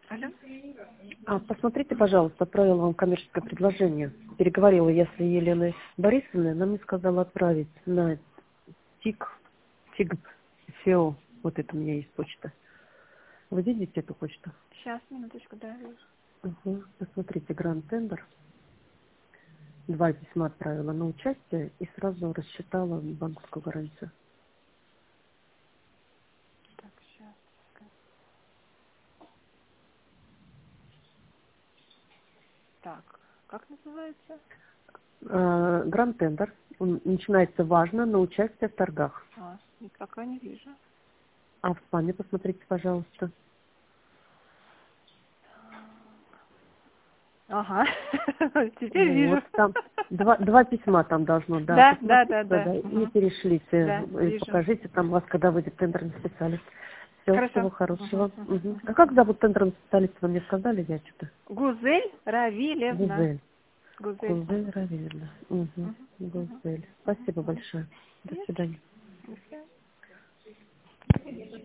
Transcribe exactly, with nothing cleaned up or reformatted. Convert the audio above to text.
Алло. А, посмотрите, пожалуйста, отправила вам коммерческое предложение. Переговорила я с Еленой Борисовной, она мне сказала отправить на ТИК, ТИГ, СЕО. Вот это у меня есть почта. Вы видите эту почту? Сейчас, минуточку, да, вижу. Угу. Посмотрите, Гранд Тендер. Два письма отправила на участие и сразу рассчитала банковскую гарантию. Так, сейчас. Так, как называется? А, Гранд Тендер. Он начинается важно на участие в торгах. А, нет, пока не вижу. А в спаме посмотрите, пожалуйста. Ага, теперь вижу. Вот, там два, два письма там должно, да, Да, да, посмотрите, да, да, да. да, и Угу. перешлите, Да, и вижу. покажите там вас, когда выйдет тендерный специалист. Все, Хорошо. всего Угу, хорошего. угу, Мгм. угу. А как зовут тендерный специалист, вы мне сказали, я что-то? Гузель Равилевна. Гузель. Гузель. Ага. Гузель Равильевна. Угу. Угу, угу, Гузель. угу, Спасибо угу. большое. До Нет, свидания. до свидания.